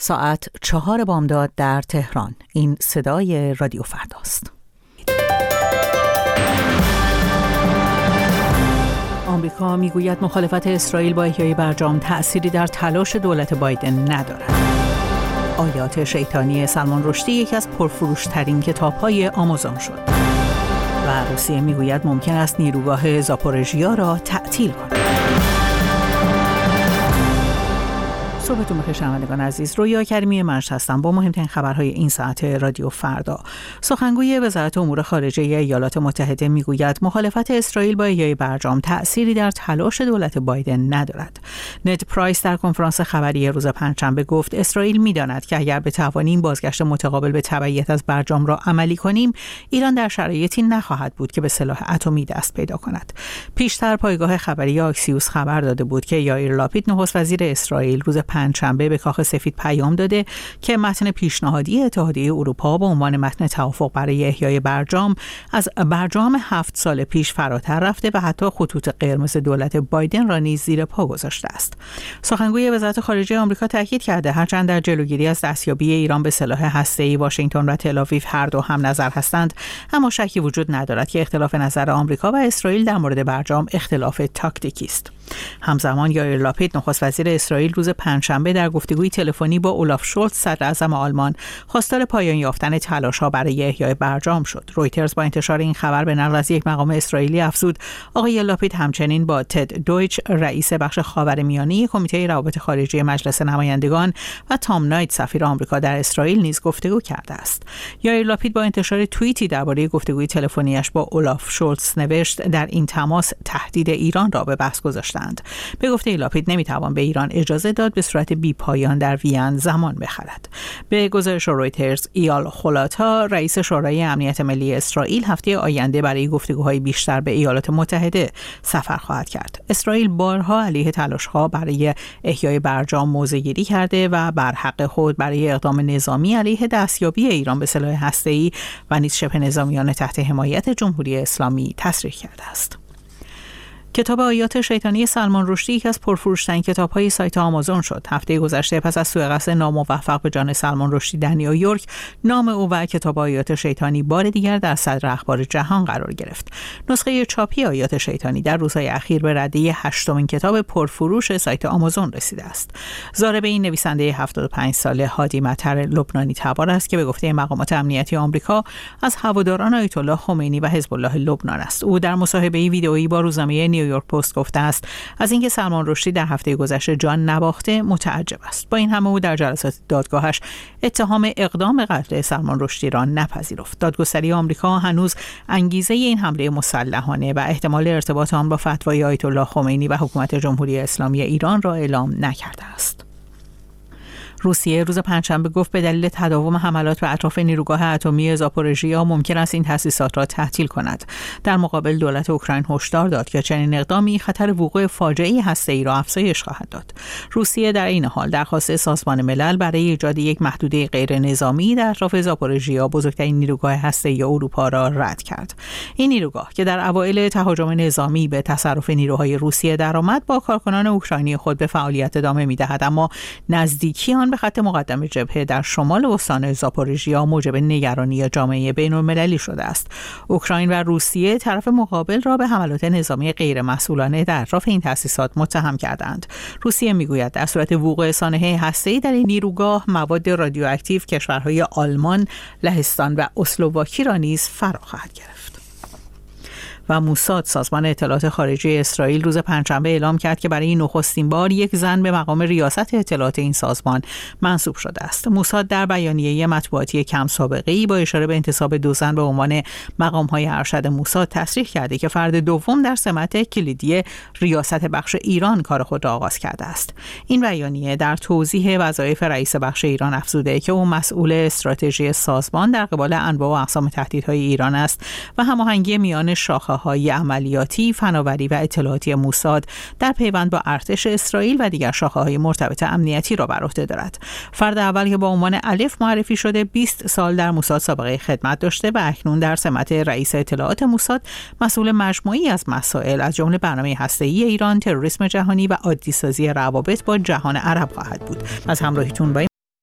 ساعت 4 بامداد در تهران. این صدای رادیو فرداست. آمریکا میگوید مخالفت اسرائیل با احیای برجام تأثیری در تلاش دولت بایدن ندارد. آیات شیطانی سلمان رشدی یکی از پرفروش‌ترین کتاب‌های آمازون شد. و روسیه میگوید ممکن است نیروگاه زاپورژیا را تعطیل کند. صبحتون بخیر شنوندگان عزیز. رویا کریمی منش هستم با مهمترین خبرهای این ساعت رادیو فردا. سخنگوی وزارت امور خارجه ایالات متحده میگوید مخالفت اسرائیل با احیای برجام تأثیری در تلاش دولت بایدن ندارد. نed پرایس در کنفرانس خبری روز پنجشنبه گفت اسرائیل میداند که اگر بتوانیم بازگشت متقابل به تبعیت از برجام را عملی کنیم، ایران در شرایطی نخواهد بود که به سلاح اتمی دست پیدا کند. پیشتر پایگاه خبری آکسیوس خبر داده بود که یائیر لاپید نخست وزیر اسرائیل روز پنجشنبه به کاخ سفید پیام داده که متن پیشنهادی اتحادیه اروپا با عنوان متن توافق برای احیای برجام از برجام 7 سال پیش فراتر رفته و حتی خطوط قرمز دولت بایدن را نیز زیر پا گذاشته است. سخنگوی وزارت خارجه آمریکا تاکید کرده هرچند در جلوگیری از دستیابی ایران به سلاح هسته‌ای واشنگتن و تل‌آویو هر دو هم نظر هستند، اما شکی وجود ندارد که اختلاف نظر آمریکا و اسرائیل در مورد برجام اختلاف تاکتیکی است. همزمان یائیر لاپید نخست وزیر اسرائیل روز پنجشنبه در گفتگوی تلفنی با اولاف شولتز صدر اعظم آلمان خواستار پایان یافتن تلاش‌ها برای احیای برجام شد. رویترز با انتشار این خبر به نقل از یک مقام اسرائیلی افزود آقای لاپید همچنین با تد دویچ رئیس بخش خاورمیانه کمیته روابط خارجی مجلس نمایندگان و تام نایت سفیر آمریکا در اسرائیل نیز گفتگو کرده است. یائیر لاپید با انتشار توییتی درباره گفتگوی تلفنیش با اولاف شولتز نوشت در این تماس تهدید ایران را به بحث گذاشتند. به گفته لاپید نمیتوان به ایران اجازه داد به صورت بی پایان در وین زمان بخرد. به گزارش رویترز ایال خولاتا رئیس شورای امنیت ملی اسرائیل هفته آینده برای گفتگوهای بیشتر به ایالات متحده سفر خواهد کرد. اسرائیل بارها علیه تلاش‌ها برای احیای برجام موضع‌گیری کرده و بر حق خود برای اقدام نظامی علیه دستیابی ایران به سلاح هسته‌ای و نیز شبه نظامیان تحت حمایت جمهوری اسلامی تصریح کرده است. کتاب آیات شیطانی سلمان رشدی یکی از پرفروش‌ترین کتاب‌های سایت آمازون شد. هفته گذشته پس از سوء قصد ناموفق به جان سلمان رشدی در نیویورک، نام او و کتاب آیات شیطانی بار دیگر در صدر اخبار جهان قرار گرفت. نسخه چاپی آیات شیطانی در روزهای اخیر به رده 8مین کتاب پرفروش سایت آمازون رسیده است. ضارب این نویسنده 75 ساله هادی مطر لبنانی تبار است که به گفته مقامات امنیتی آمریکا از هواداران آیت الله خمینی و حزب الله لبنان است. او در مصاحبه ویدئویی با روزنامه نیویورک پست گفته است از اینکه سلمان رشدی در هفته گذشته جان نباخته متعجب است. با این همه او در جلسات دادگاهش اتهام اقدام قتل سلمان رشدی را نپذیرفت. دادگستری آمریکا هنوز انگیزه این حمله مسلحانه و احتمال ارتباط آن با فتوای آیت الله خمینی و حکومت جمهوری اسلامی ایران را اعلام نکرده است. روسیه روز پنجشنبه گفت به دلیل تداوم حملات به اطراف نیروگاه اتمی زاپورژیا ممکن است این تأسیسات را تعطیل کند. در مقابل دولت اوکراین هشدار داد که چنین اقدامی خطر وقوع فاجعه‌ای هسته‌ای را افزایش خواهد داد. روسیه در این حال درخواست سازمان ملل برای ایجاد یک محدوده غیر نظامی در اطراف زاپورژیا، بزرگترین نیروگاه هسته‌ای اروپا، را رد کرد. این نیروگاه که در اوایل تهاجم نظامی به تصرف نیروهای روسیه درآمد، با کارکنان اوکراینی خود به فعالیت ادامه می‌دهد، اما نزدیکی آن به خط مقدم جبهه در شمال استان زاپورژیا موجب نگرانی جامعه بین‌المللی شده است. اوکراین و روسیه طرف مقابل را به حملات نظامی غیرمسئولانه در اطراف این تأسیسات متهم کردند. روسیه میگوید در صورت وقوع سانحه هسته‌ای در این نیروگاه، مواد رادیواکتیو کشورهای آلمان، لهستان و اسلواکی را نیز فرا خواهد گرفت. و موساد، سازمان اطلاعات خارجی اسرائیل، روز پنجشنبه اعلام کرد که برای نخستین بار یک زن به مقام ریاست اطلاعات این سازمان منصوب شده است. موساد در بیانیه مطبوعاتی کم سابقه‌ای با اشاره به انتصاب 2 زن به عنوان مقام‌های ارشد موساد تصریح کرده که فرد دوم در سمت کلیدی ریاست بخش ایران کار خود را آغاز کرده است. این بیانیه در توضیح وظایف رئیس بخش ایران افزوده که او مسئول استراتژی سازمان در قبال انواع و اقسام تهدیدهای ایران است و هماهنگی میان شاخه‌های عملیاتی، فناوری و اطلاعاتی موساد در پیوند با ارتش اسرائیل و دیگر شاخه‌های مرتبط امنیتی را بر عهده دارد. فرد اول که با عنوان الف معرفی شده 20 سال در موساد سابقه خدمت داشته و اکنون در سمت رئیس اطلاعات موساد مسئول مجموعی از مسائل از جمله برنامه هسته‌ای ایران، تروریسم جهانی و عادی‌سازی روابط با جهان عرب خواهد بود. از همراهیتون با